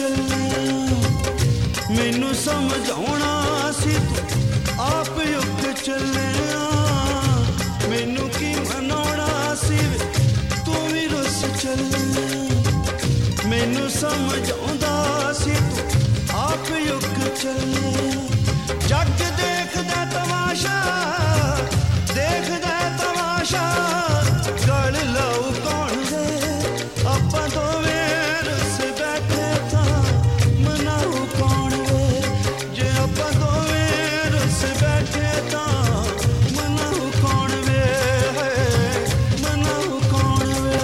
ਚੱਲਿਆ ਮੈਨੂੰ ਸਮਝਾਉਣਾ ਸੀ ਤੂੰ ਆਪ ਉੱਠ ਚੱਲਿਆ ਮੈਨੂੰ ਕੀ ਮਨਾਉਣਾ ਸੀ ਤੂੰ ਵੀ ਰੁੱਸ ਚੱਲਿਆ ਮੈਨੂੰ ਸਮਝਾਉਂਦਾ ਸੀ ਤੂੰ ਆਪ ਉੱਠ ਚੱਲਿਆ ਜੱਗ ਦੇਖਦਾ ਤਮਾਸ਼ਾ ਗਲ ਲਾਉ ਕੌਣ ਦੇ ਆਪਾਂ ਦੋਵੇਂ ਰੁੱਸ ਬੈਠੇ ਤਾਂ ਮਨਾਉ ਕੌਣ ਵੇ ਜੇ ਆਪਾਂ ਦੋਵੇਂ ਰੁੱਸ ਬੈਠੇ ਤਾਂ ਮਨਾਉ ਕੌਣ ਵੇ ਮਨਾਉ ਕੌਣ ਵੇ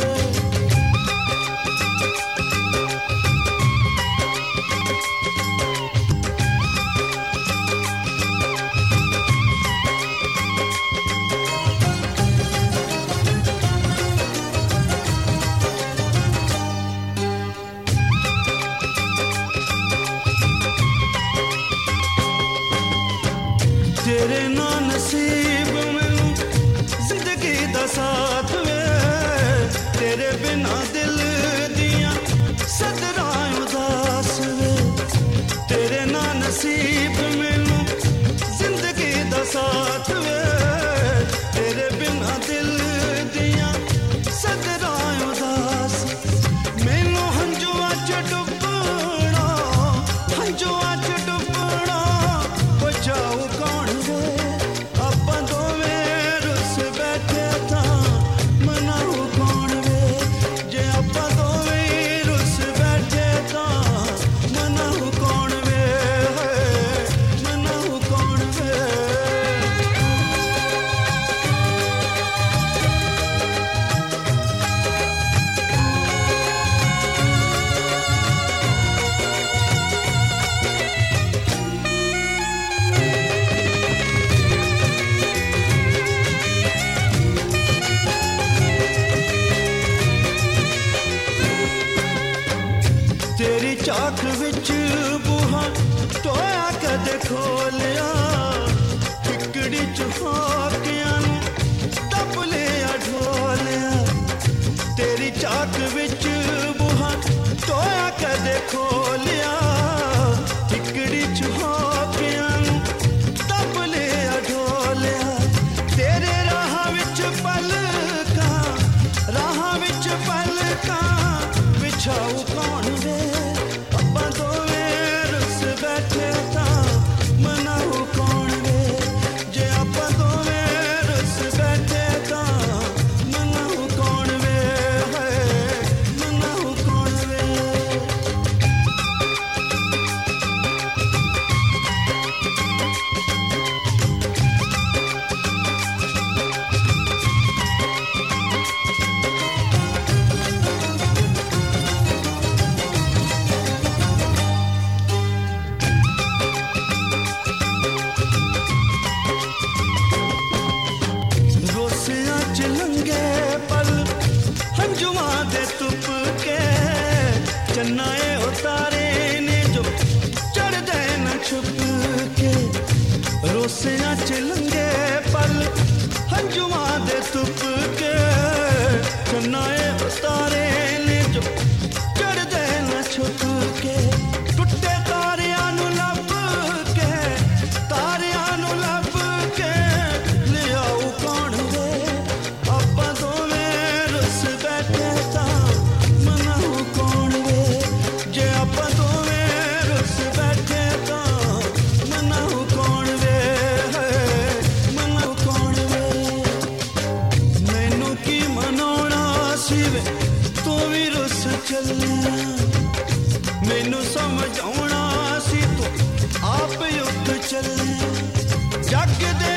तेरे ना नसीब मैनू जिंदगी दा साथ वे तेरे बिना दिल दियां सदरां उदास वे तेरे ना नसीब मैनू जिंदगी दा साथ वे तेरे बिना दिल दियां सदरां उदास मैनू हंजुआ च डुबना हंजुआ च डुबना बचाओ कौन ਆਪਾਂ ਦੋਵੇਂ ਰੁੱਸ ਬੈਠੇ ਤਾਂ ਮਨਾਉ ਕੌਣ ਵੇ ਜੇ ਆਪਾਂ ਦੋਵੇਂ ਰੁੱਸ ਬੈਠੇ ਤਾਂ ਮਨਾਉ ਕੌਣ ਵੇ ਮਨਾਉ ਕੌਣ ਵੇ तेरी चाख विच बूहा टोया कदे खोलिया ठिकड़ी च फाकियां दब लिया ढोलिया तेरी चाख विच बूहा टोया कदे खोलिया ठिकड़ी च फाकियां दब लिया ढोलिया तेरे राह विच पलकां बिछाऊ कौन वे ਆਪਾਂ ਦੋਵੇਂ ਰੁੱਸ ਬੈਠੇ ਤਾਂ ਮਨਾਉ ਕੌਣ ਵੇ ਜੇ ਆਪਾਂ ਦੋਵੇਂ ਰੁੱਸ ਬੈਠੇ ਤਾਂ ਮਨਾਉ ਕੌਣ ਵੇ ਮਨਾਉ ਕੌਣ ਵੇ चन्नाए उतारे ने जो चढ़ दे न छुप के रोसियां च लंगे पल हंजुआ दे तुप के चन्नाए उतारे ने जो चढ़ दे न छुप के टुटे तारियां नू लब के लियाऊ कौन वे आपां दोवें रुस बैठे तां मनाऊ कौन वे जे आपां दोवें रुस बैठे तां मनाऊ कौन वे मनाऊ कौन वे मैनू की मनाउणा सी वे तू भी रुस चलिया मैनू समझाउणा सी तू आप उठ चलिया जग दे